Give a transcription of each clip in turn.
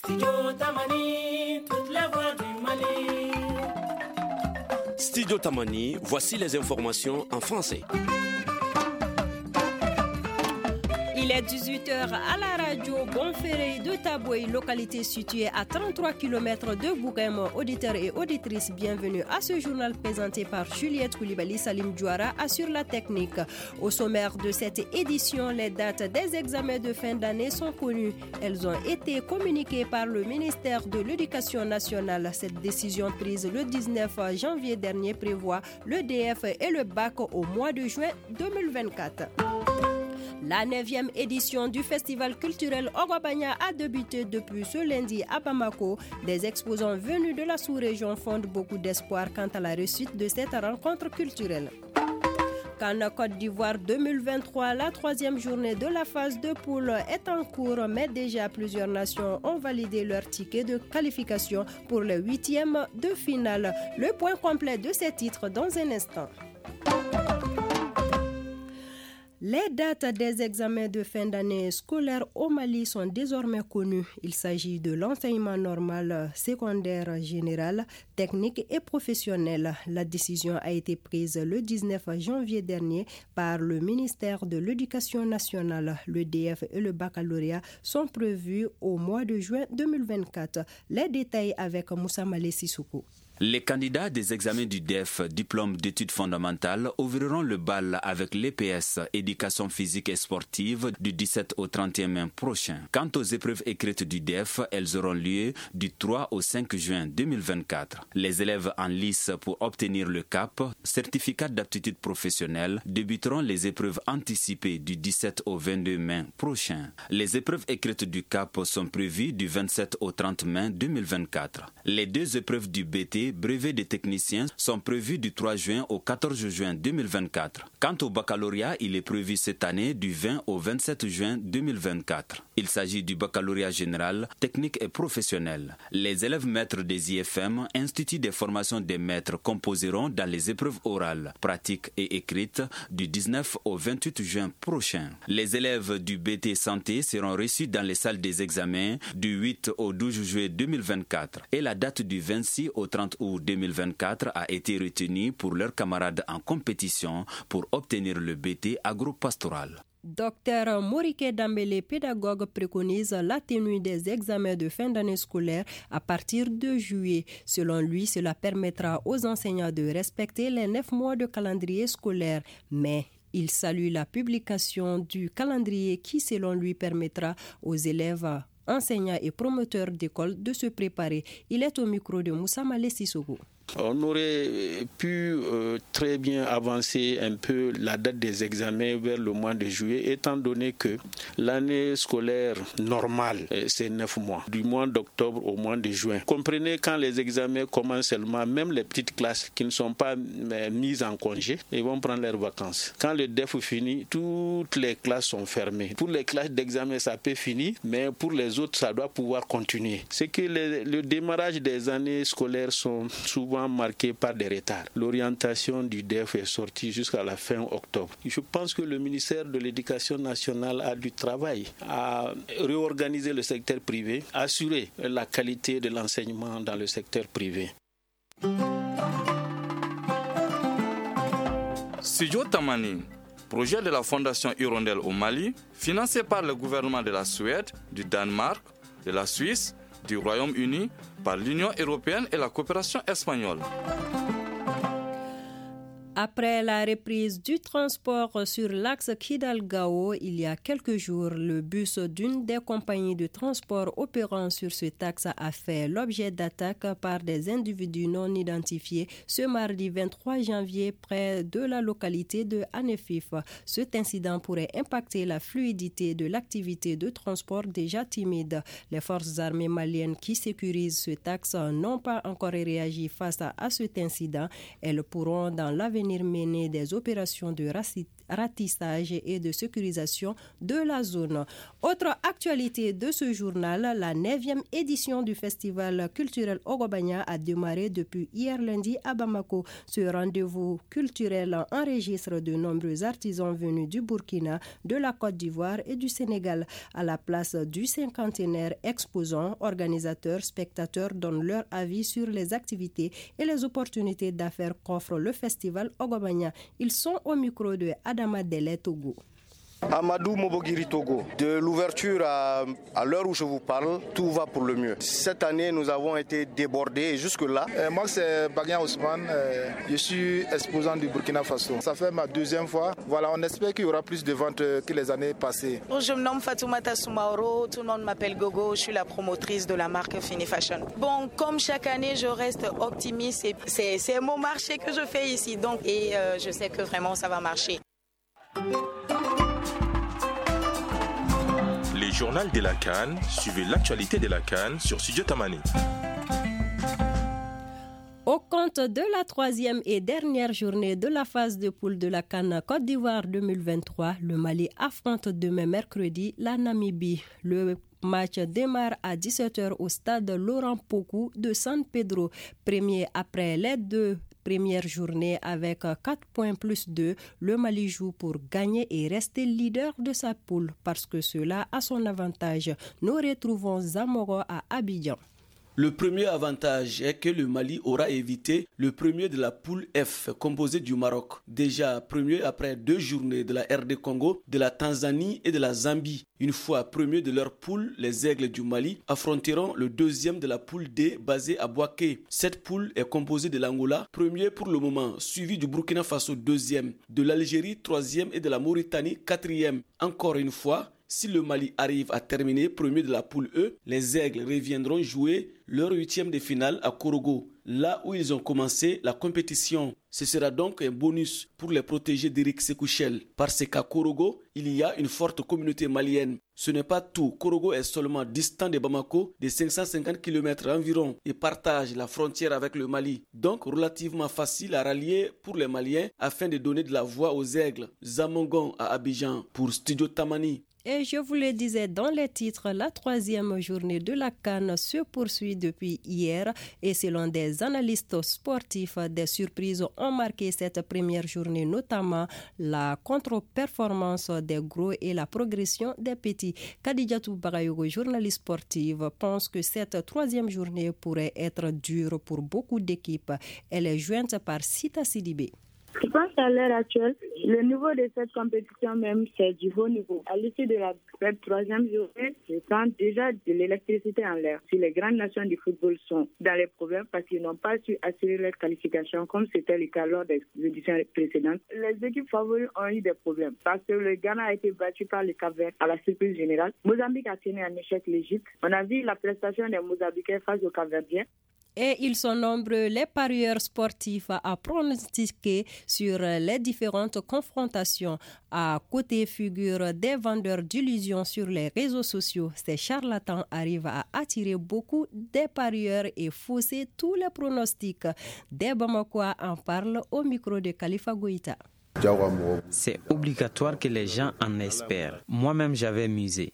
Studio Tamani, voici les informations en français. Il est 18h à la radio Bonferré de Taboué, localité située à 33 km de Bouguem. Auditeurs et auditrices, bienvenue à ce journal présenté par Juliette Koulibaly. Salim Djouara assure la technique. Au sommaire de cette édition, les dates des examens de fin d'année sont connues. Elles ont été communiquées par le ministère de l'Éducation nationale. Cette décision prise le 19 janvier dernier prévoit le DF et le bac au mois de juin 2024. La 9e édition du festival culturel Ogobanya a débuté depuis ce lundi à Bamako. Des exposants venus de la sous-région fondent beaucoup d'espoir quant à la réussite de cette rencontre culturelle. CAN Côte d'Ivoire 2023, la 3e journée de la phase de poule est en cours, mais déjà plusieurs nations ont validé leur ticket de qualification pour le 8e de finale. Le point complet de ces titres dans un instant. Les dates des examens de fin d'année scolaire au Mali sont désormais connues. Il s'agit de l'enseignement normal, secondaire général, technique et professionnel. La décision a été prise le 19 janvier dernier par le ministère de l'Éducation nationale. Le DF et le baccalauréat sont prévus au mois de juin 2024. Les détails avec Moussa Malé Sissoko. Les candidats des examens du DEF, diplôme d'études fondamentales, ouvriront le bal avec l'EPS, éducation physique et sportive, du 17 au 31 mai prochain. Quant aux épreuves écrites du DEF, elles auront lieu du 3 au 5 juin 2024. Les élèves en lice pour obtenir le CAP, certificat d'aptitude professionnelle, débuteront les épreuves anticipées du 17 au 22 mai prochain. Les épreuves écrites du CAP sont prévues du 27 au 30 mai 2024. Les deux épreuves du BT, brevet des techniciens, sont prévus du 3 juin au 14 juin 2024. Quant au baccalauréat, il est prévu cette année du 20 au 27 juin 2024. Il s'agit du baccalauréat général, technique et professionnel. Les élèves maîtres des IFM, Institut des formations des maîtres, composeront dans les épreuves orales, pratiques et écrites du 19 au 28 juin prochain. Les élèves du BT Santé seront reçus dans les salles des examens du 8 au 12 juillet 2024 et la date du 26 au 30 août 2024 a été retenue pour leurs camarades en compétition pour obtenir le BT agropastoral. Docteur Morike Dambele, pédagogue, préconise la tenue des examens de fin d'année scolaire à partir de juillet. Selon lui, cela permettra aux enseignants de respecter les 9 mois de calendrier scolaire. Mais il salue la publication du calendrier qui, selon lui, permettra aux élèves, enseignants et promoteurs d'école de se préparer. Il est au micro de Moussa Malé Sissoko. On aurait pu très bien avancer un peu la date des examens vers le mois de juillet, étant donné que l'année scolaire normale, c'est 9 mois, du mois d'octobre au mois de juin. Comprenez, quand les examens commencent seulement, même les petites classes qui ne sont pas mises en congé, ils vont prendre leurs vacances. Quand le DEF finit, toutes les classes sont fermées. Pour les classes d'examen, ça peut finir, mais pour les autres, ça doit pouvoir continuer. C'est que le démarrage des années scolaires sont souvent marqué par des retards. L'orientation du DEF est sortie jusqu'à la fin octobre. Je pense que le ministère de l'Éducation nationale a du travail à réorganiser le secteur privé, assurer la qualité de l'enseignement dans le secteur privé. Studio Tamani, projet de la Fondation Hirondelle au Mali, financé par le gouvernement de la Suède, du Danemark, de la Suisse, du Royaume-Uni, par l'Union européenne et la coopération espagnole. Après la reprise du transport sur l'axe Kidal-Gao, il y a quelques jours, le bus d'une des compagnies de transport opérant sur cet axe a fait l'objet d'attaques par des individus non identifiés ce mardi 23 janvier près de la localité de Anefif. Cet incident pourrait impacter la fluidité de l'activité de transport déjà timide. Les forces armées maliennes qui sécurisent cet axe n'ont pas encore réagi face à cet incident. Elles pourront dans l'avenir mener des opérations de ratissage et de sécurisation de la zone. Autre actualité de ce journal, la 9e édition du festival culturel Ogobanya a démarré depuis hier lundi à Bamako. Ce rendez-vous culturel enregistre de nombreux artisans venus du Burkina, de la Côte d'Ivoire et du Sénégal. À la place du cinquantenaire, exposants, organisateurs, spectateurs donnent leur avis sur les activités et les opportunités d'affaires qu'offre le festival Ogobanya. Ils sont au micro de Adama Dele Togo. Amadou Mobogiri Togo. De l'ouverture à l'heure où je vous parle, tout va pour le mieux. Cette année, nous avons été débordés et jusque-là. Moi, c'est Bagnan Ousmane. Je suis exposant du Burkina Faso. Ça fait ma 2e fois. Voilà, on espère qu'il y aura plus de ventes que les années passées. Je me nomme Fatoumata Soumaoro. Tout le monde m'appelle Gogo. Je suis la promotrice de la marque Fini Fashion. Bon, comme chaque année, je reste optimiste. C'est mon marché que je fais ici. Donc, et je sais que vraiment, ça va marcher. Les journaux de la CAN, suivez l'actualité de la CAN sur Studio Tamani. Au compte de la 3e et dernière journée de la phase de poule de la CAN Côte d'Ivoire 2023, le Mali affronte demain mercredi la Namibie. Le match démarre à 17h au stade Laurent Pokou de San Pedro. Premier après les 2 première journée avec 4 points plus 2, le Mali joue pour gagner et rester leader de sa poule parce que cela a son avantage. Nous retrouvons Zamoro à Abidjan. Le premier avantage est que le Mali aura évité le premier de la poule F, composé du Maroc. Déjà premier après 2 journées de la RD Congo, de la Tanzanie et de la Zambie. Une fois premier de leur poule, les Aigles du Mali affronteront le 2e de la poule D basé à Bouaké. Cette poule est composée de l'Angola, premier pour le moment, suivi du Burkina Faso 2e, de l'Algérie 3e et de la Mauritanie 4e. Encore une fois, si le Mali arrive à terminer premier de la poule E, les Aigles reviendront jouer leur 8e de finale à Korogo, là où ils ont commencé la compétition. Ce sera donc un bonus pour les protégés d'Éric Sekouchel, parce qu'à Korogo, il y a une forte communauté malienne. Ce n'est pas tout, Korogo est seulement distant de Bamako de 550 km environ et partage la frontière avec le Mali. Donc relativement facile à rallier pour les Maliens afin de donner de la voix aux Aigles. Zamongon à Abidjan pour Studio Tamani. Et je vous le disais dans les titres, la 3e journée de la CAN se poursuit depuis hier et selon des analystes sportifs, des surprises ont marqué cette première journée, notamment la contre-performance des gros et la progression des petits. Kadijatou Bagayogo, journaliste sportive, pense que cette 3e journée pourrait être dure pour beaucoup d'équipes. Elle est jointe par Sita Sidibé. Je pense qu'à l'heure actuelle, le niveau de cette compétition même, c'est du haut niveau. À l'issue de la 3e journée, je sens déjà de l'électricité en l'air. Si les grandes nations du football sont dans les problèmes parce qu'ils n'ont pas su assurer leur qualification comme c'était le cas lors des éditions précédentes, les équipes favorites ont eu des problèmes parce que le Ghana a été battu par le Cap-Vert à la surprise générale. Mozambique a tenu en échec l'Égypte. On a vu la prestation des Mozambicains face aux Cap-Verdiens. Et ils sont nombreux, les parieurs sportifs, à pronostiquer sur les différentes confrontations. À côté figurent des vendeurs d'illusions sur les réseaux sociaux. Ces charlatans arrivent à attirer beaucoup des parieurs et fausser tous les pronostics. Des Bamakois en parlent au micro de Khalifa Goïta. C'est obligatoire que les gens en espèrent. Moi-même, j'avais misé.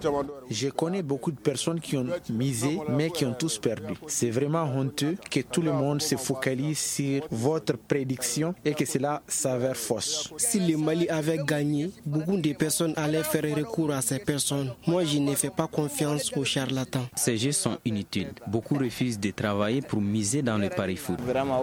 Je connais beaucoup de personnes qui ont misé, mais qui ont tous perdu. C'est vraiment honteux que tout le monde se focalise sur votre prédiction et que cela s'avère fausse. Si le Mali avait gagné, beaucoup de personnes allaient faire recours à ces personnes. Moi, je ne fais pas confiance aux charlatans. Ces jeux sont inutiles. Beaucoup refusent de travailler pour miser dans le pari-foot.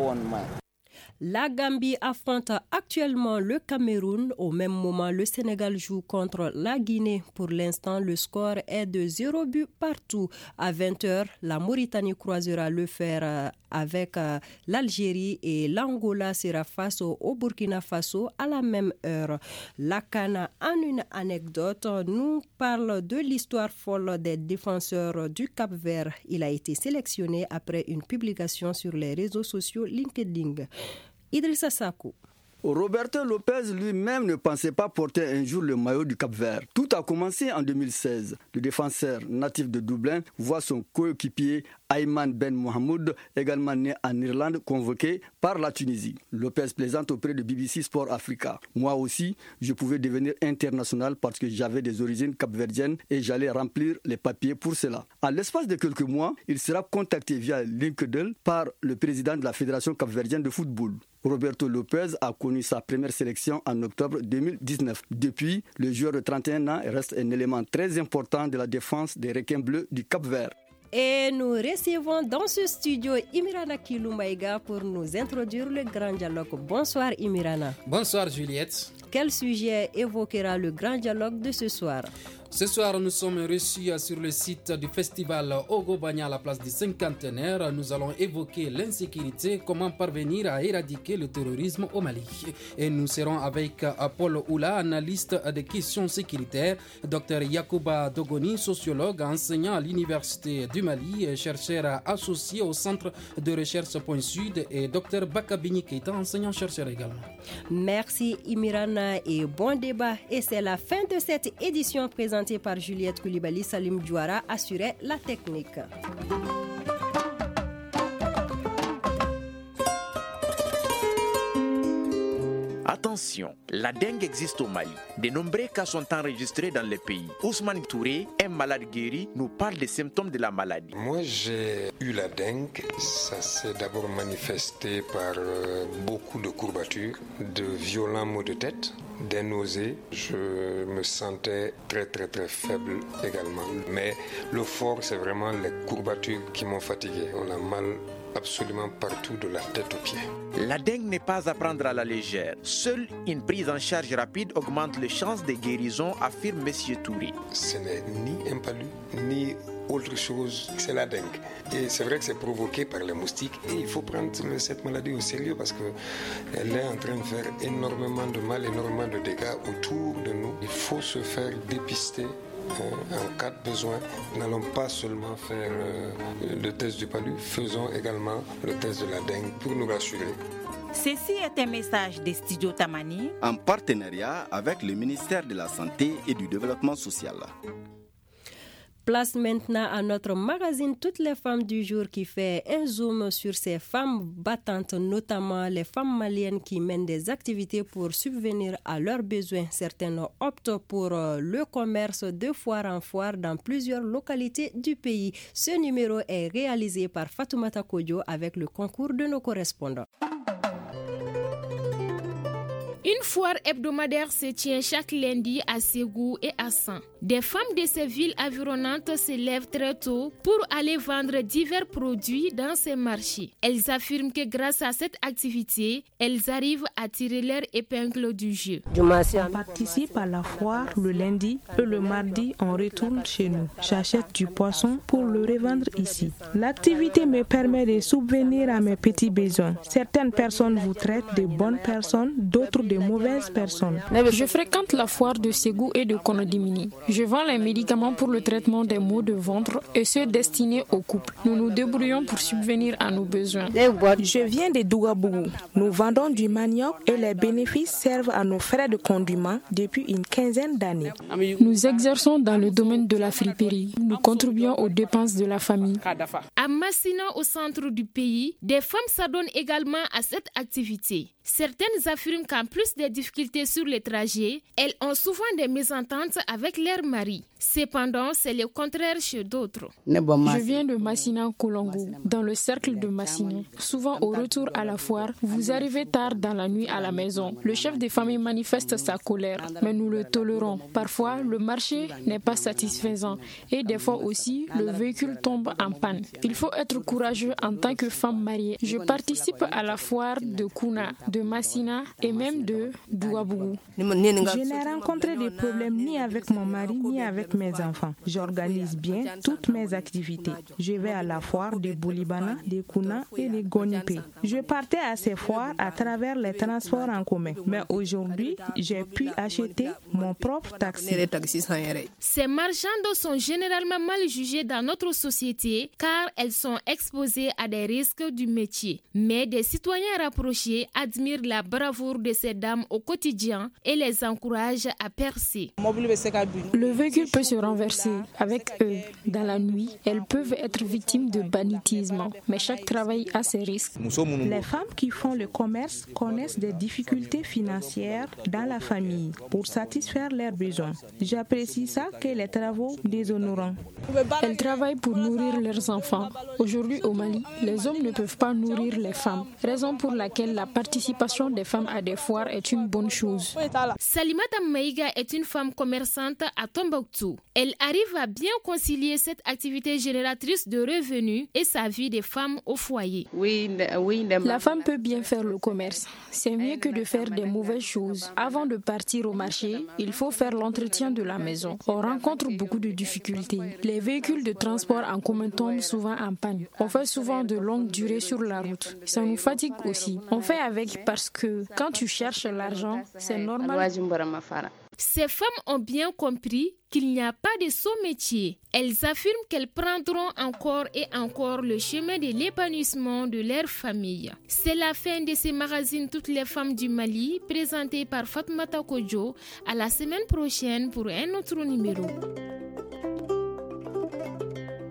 La Gambie affronte actuellement le Cameroun. Au même moment, le Sénégal joue contre la Guinée. Pour l'instant, le score est de 0 but partout. À 20h, la Mauritanie croisera le fer avec l'Algérie et l'Angola sera face au Burkina Faso à la même heure. La CAN, en une anecdote, nous parle de l'histoire folle des défenseurs du Cap-Vert. Il a été sélectionné après une publication sur les réseaux sociaux LinkedIn. Idrissa Sakou. Roberto Lopez lui-même ne pensait pas porter un jour le maillot du Cap-Vert. Tout a commencé en 2016. Le défenseur natif de Dublin voit son coéquipier Ayman Ben Mohamed, également né en Irlande, convoqué par la Tunisie. Lopez plaisante auprès de BBC Sport Africa. Moi aussi, je pouvais devenir international parce que j'avais des origines capverdiennes et j'allais remplir les papiers pour cela. En l'espace de quelques mois, il sera contacté via LinkedIn par le président de la Fédération capverdienne de football. Roberto Lopez a connu sa première sélection en octobre 2019. Depuis, le joueur de 31 ans reste un élément très important de la défense des requins bleus du Cap-Vert. Et nous recevons dans ce studio Imirana Kiloumaïga pour nous introduire le grand dialogue. Bonsoir Imirana. Bonsoir Juliette. Quel sujet évoquera le grand dialogue de ce soir? Ce soir, nous sommes reçus sur le site du festival Ogo-Bagna à la place du cinquantenaire. Nous allons évoquer l'insécurité, comment parvenir à éradiquer le terrorisme au Mali. Et nous serons avec Paul Oula, analyste des questions sécuritaires, Dr Yacouba Dogoni, sociologue, enseignant à l'Université du Mali, chercheur associé au Centre de recherche Point Sud, et Dr Bakabini Keita, enseignant-chercheur également. Merci Imirana et bon débat. Et c'est la fin de cette édition présentée par Juliette Koulibaly. Salim Djouara assurait la technique. Attention, la dengue existe au Mali. De nombreux cas sont enregistrés dans le pays. Ousmane Touré, un malade guéri, nous parle des symptômes de la maladie. Moi, j'ai eu la dengue. Ça s'est d'abord manifesté par beaucoup de courbatures, de violents maux de tête, des nausées. Je me sentais très faible également. Mais le fort, c'est vraiment les courbatures qui m'ont fatigué. On a mal absolument partout, de la tête aux pieds. La dengue n'est pas à prendre à la légère. Seule une prise en charge rapide augmente les chances de guérison, affirme M. Touré. Ce n'est ni un palu, ni autre chose, c'est la dengue. Et c'est vrai que c'est provoqué par les moustiques. Et il faut prendre cette maladie au sérieux parce qu'elle est en train de faire énormément de mal, énormément de dégâts autour de nous. Il faut se faire dépister. En cas de besoin, n'allons pas seulement faire le test du palu, faisons également le test de la dengue pour nous rassurer. Ceci est un message des studios Tamani en partenariat avec le ministère de la Santé et du Développement social. Place maintenant à notre magazine Toutes les femmes du jour qui fait un zoom sur ces femmes battantes, notamment les femmes maliennes qui mènent des activités pour subvenir à leurs besoins. Certaines optent pour le commerce de foire en foire dans plusieurs localités du pays. Ce numéro est réalisé par Fatoumata Kodjo avec le concours de nos correspondants. Une foire hebdomadaire se tient chaque lundi à Ségou et à San. Des femmes de ces villes environnantes se lèvent très tôt pour aller vendre divers produits dans ces marchés. Elles affirment que grâce à cette activité, elles arrivent à tirer leur épingle du jeu. On participe à la foire le lundi et le mardi on retourne chez nous. J'achète du poisson pour le revendre ici. L'activité me permet de subvenir à mes petits besoins. Certaines personnes vous traitent de bonnes personnes, d'autres de mauvaises personnes. Je fréquente la foire de Ségou et de Konodimini. Je vends les médicaments pour le traitement des maux de ventre et ceux destinés aux couples. Nous nous débrouillons pour subvenir à nos besoins. Je viens de Dougabougou. Nous vendons du manioc et les bénéfices servent à nos frais de conduit depuis une quinzaine d'années. Nous exerçons dans le domaine de la friperie. Nous contribuons aux dépenses de la famille. À Massina, au centre du pays, des femmes s'adonnent également à cette activité. Certaines affirment qu'en plus des difficultés sur les trajets, elles ont souvent des mésententes avec leur mari. Cependant, c'est le contraire chez d'autres. Je viens de Massina-Kolongo, dans le cercle de Massina. Souvent, au retour à la foire, vous arrivez tard dans la nuit à la maison. Le chef de famille manifeste sa colère, mais nous le tolérons. Parfois, le marché n'est pas satisfaisant et des fois aussi, le véhicule tombe en panne. Il faut être courageux en tant que femme mariée. Je participe à la foire de Kuna, de Massina et même de Douabougou. Je n'ai rencontré des problèmes ni avec mon mari ni avec mes enfants. J'organise bien toutes mes activités. Je vais à la foire de Boulibana, de Kouna et de Gonipé. Je partais à ces foires à travers les transports en commun. Mais aujourd'hui, j'ai pu acheter mon propre taxi. Ces marchandes sont généralement mal jugées dans notre société car elles sont exposées à des risques du métier. Mais des citoyens rapprochés admirent la bravoure de ces dames au quotidien et les encouragent à percer. Le véhicule peut se renverser. Avec eux, dans la nuit, elles peuvent être victimes de banditisme. Mais chaque travail a ses risques. Les femmes qui font le commerce connaissent des difficultés financières dans la famille pour satisfaire leurs besoins. J'apprécie ça que les travaux déshonorants. Elles travaillent pour nourrir leurs enfants. Aujourd'hui au Mali, les hommes ne peuvent pas nourrir les femmes, raison pour laquelle la participation des femmes à des foires est une bonne chose. Salimata Maïga est une femme commerçante à Tombouctou. Elle arrive à bien concilier cette activité génératrice de revenus et sa vie de femme au foyer. La femme peut bien faire le commerce. C'est mieux que de faire des mauvaises choses. Avant de partir au marché, il faut faire l'entretien de la maison. On rencontre beaucoup de difficultés. Les véhicules de transport en commun tombent souvent en panne. On fait souvent de longues durées sur la route. Ça nous fatigue aussi. On fait avec parce que quand tu cherches l'argent, c'est normal. Ces femmes ont bien compris qu'il n'y a pas de saut métier. Elles affirment qu'elles prendront encore et encore le chemin de l'épanouissement de leur famille. C'est la fin de ces magazines Toutes les femmes du Mali, présenté par Fatmata Kodjo. À la semaine prochaine pour un autre numéro.